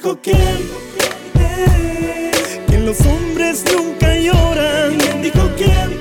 dijo quién? Que los hombres nunca lloran. ¿Quién dijo quién?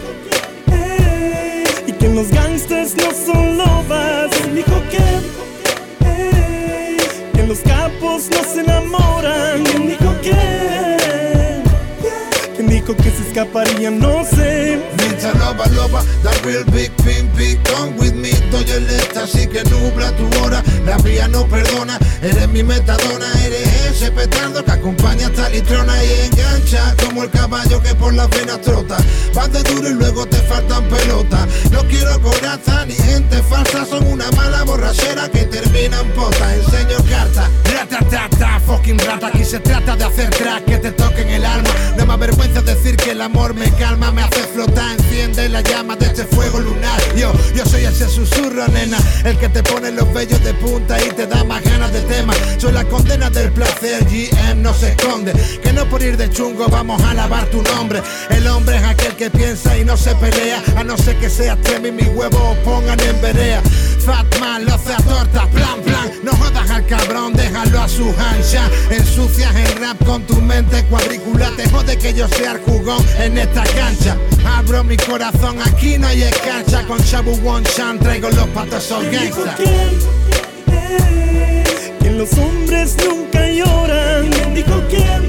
Y que los gangsters no son lobas. ¿Quién dijo quién? Que los capos no se enamoran. ¿Quién dijo quién? ¿Quién dijo que se escaparían? No sé. Mr. Loba Loba, that real big pimpi, come with me. Doy el éxtasis que nubla tu hora. La fría no perdona, eres mi metadona. Eres ese petardo que acompaña esta litrona y engancha como el caballo que por las venas trota. Vas de duro y luego te faltan pelotas. No quiero coraza ni gente falsa, son una mala borrachera que termina en pota. Enseño carta, ratatata, fucking rata. Aquí se trata de hacer track que te toquen el alma. No me avergüenza decir que el amor me calma, me hace flotar, enciende la llama de este fuego lunar. Yo soy ese susurro, nena, el que te pone los vellos de punta y te da más ganas de tema. Soy la condena del placer, GM no se esconde. Que no por ir de chungo vamos a alabar tu nombre. El hombre es aquel que piensa y no se pelea, a no ser que sea extremo y mis huevos os pongan en verea. Fatman lo hace a torta, plan, plan. No jodas al cabrón, déjalo a su hancha. Ensucias el rap con tu mente cuadrícula. Te jode que yo sea el jugón en esta cancha. Abro mi corazón, aquí no hay escarcha. Con Shabu One Chan traigo los patosos gangsta. Que los hombres nunca lloran. ¿Quién dijo quién?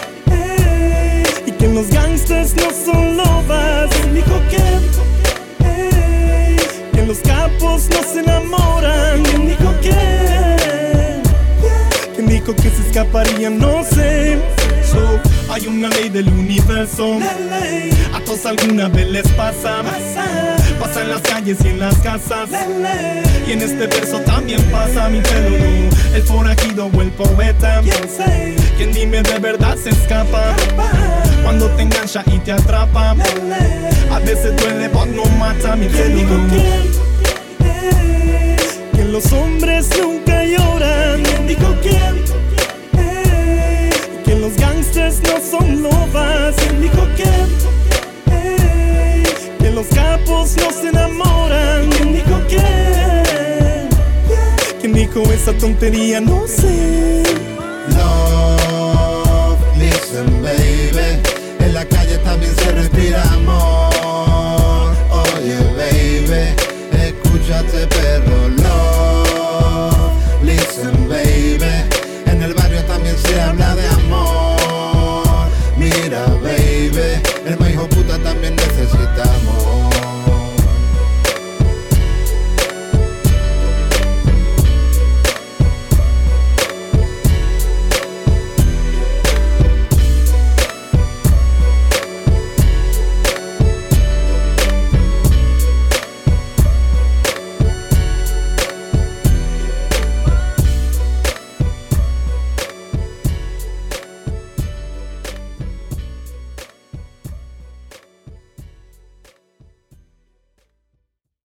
Y que los gangsters no son lobas. ¿Quién dijo quién? Que los capos no se enamoran. ¿Quién dijo quién? ¿Quién dijo que se escaparían? No sé. Hay una ley del universo, a todos alguna vez les pasa en las calles y en las casas, y en este verso también pasa. Mi pelo no, el forajido o el poeta, quien dime de verdad se escapa cuando te engancha y te atrapa. A veces duele pero no mata. Mi pelo no. Que los hombres nunca lloran. ¿Quién dijo quién? Que los gangsters no son lobas. ¿Quién dijo quién? Que los capos no se enamoran. ¿Quién dijo quién? ¿Quién dijo esa tontería? No sé. Love, listen baby, en la calle también se respira amor. Oye baby, escúchate perro. Love, listen baby, en el barrio también se habla de amor. Mira baby, el más hijo